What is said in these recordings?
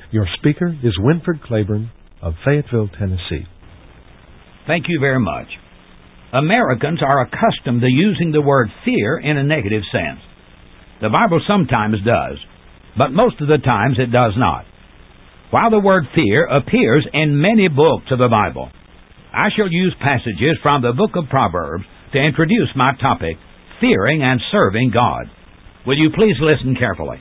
Your speaker is Winford Claiborne of Fayetteville, Tennessee. Thank you very much. Americans are accustomed to using the word fear in a negative sense. The Bible sometimes does, but most of the times it does not. While the word fear appears in many books of the Bible, I shall use passages from the book of Proverbs to introduce my topic, fearing and serving God. Will you please listen carefully?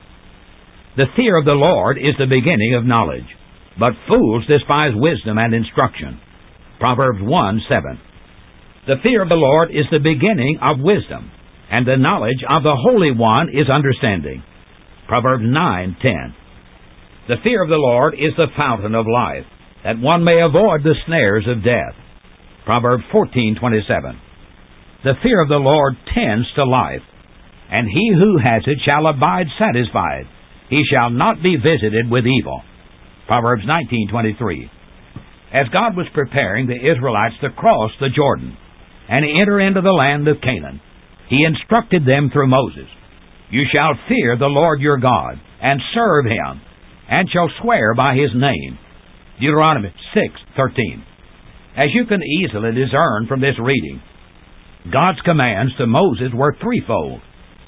The fear of the Lord is the beginning of knowledge, but fools despise wisdom and instruction. Proverbs 1:7. The fear of the Lord is the beginning of wisdom, and the knowledge of the Holy One is understanding. Proverbs 9:10. The fear of the Lord is the fountain of life, that one may avoid the snares of death. Proverbs 14:27. The fear of the Lord tends to life, and he who has it shall abide satisfied. He shall not be visited with evil. Proverbs 19:23. As God was preparing the Israelites to cross the Jordan and enter into the land of Canaan, He instructed them through Moses, "You shall fear the Lord your God, and serve Him, and shall swear by His name." Deuteronomy 6:13. As you can easily discern from this reading, God's commands to Moses were threefold.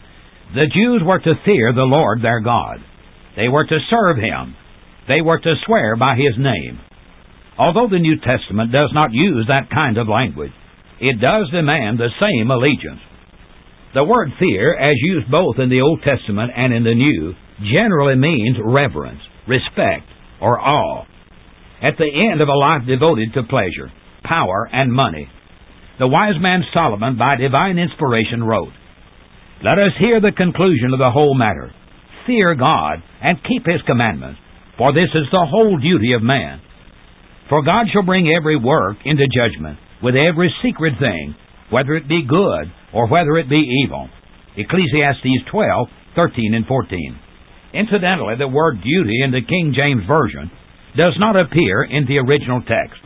The Jews were to fear the Lord their God. They were to serve Him. They were to swear by His name. Although the New Testament does not use that kind of language, it does demand the same allegiance. The word fear, as used both in the Old Testament and in the New, generally means reverence, respect, or awe. At the end of a life devoted to pleasure, power, and money, the wise man Solomon, by divine inspiration, wrote, "Let us hear the conclusion of the whole matter. Fear God, and keep His commandments, for this is the whole duty of man. For God shall bring every work into judgment, with every secret thing, whether it be good or whether it be evil." Ecclesiastes 12:13 and 14. Incidentally, the word duty in the King James Version does not appear in the original text.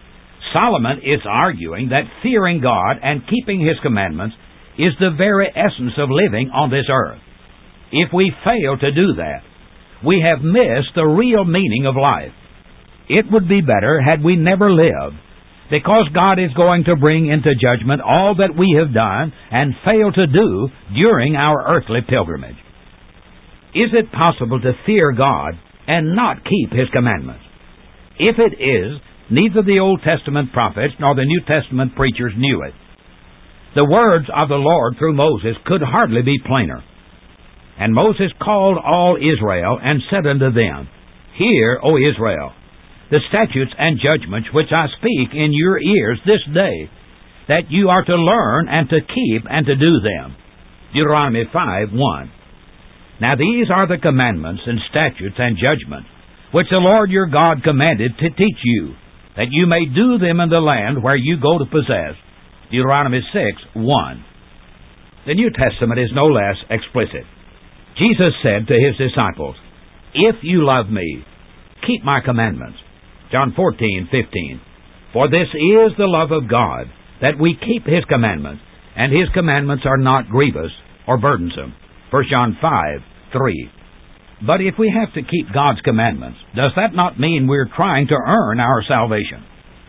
Solomon is arguing that fearing God and keeping His commandments is the very essence of living on this earth. If we fail to do that, we have missed the real meaning of life. It would be better had we never lived, because God is going to bring into judgment all that we have done and failed to do during our earthly pilgrimage. Is it possible to fear God and not keep His commandments? If it is, neither the Old Testament prophets nor the New Testament preachers knew it. The words of the Lord through Moses could hardly be plainer. "And Moses called all Israel, and said unto them, Hear, O Israel, the statutes and judgments which I speak in your ears this day, that you are to learn and to keep and to do them." Deuteronomy 5:1. Now these are the commandments and statutes and judgments which the Lord your God commanded to teach you, that you may do them in the land where you go to possess. Deuteronomy 6:1. The New Testament is no less explicit. Jesus said to His disciples, "If you love me, keep my commandments." John 14:15. For this is the love of God, that we keep His commandments, and His commandments are not grievous or burdensome. 1 John 5:3. But if we have to keep God's commandments, does that not mean we're trying to earn our salvation?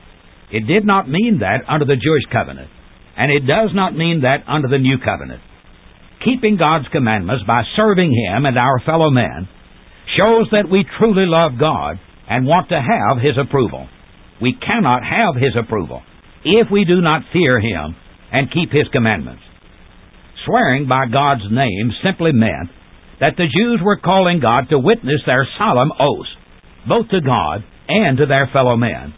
It did not mean that under the Jewish covenant, and it does not mean that under the New covenant. Keeping God's commandments by serving Him and our fellow men shows that we truly love God and want to have His approval. We cannot have His approval if we do not fear Him and keep His commandments. Swearing by God's name simply meant that the Jews were calling God to witness their solemn oaths, both to God and to their fellow men.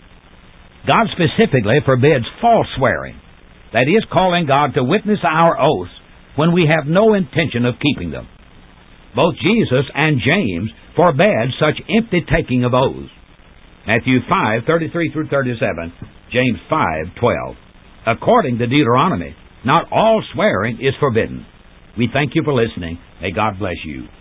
God specifically forbids false swearing, that is, calling God to witness our oaths when we have no intention of keeping them. Both Jesus and James forbade such empty taking of oaths. Matthew 5:33 through 37, James 5:12. According to Deuteronomy, not all swearing is forbidden. We thank you for listening. May God bless you.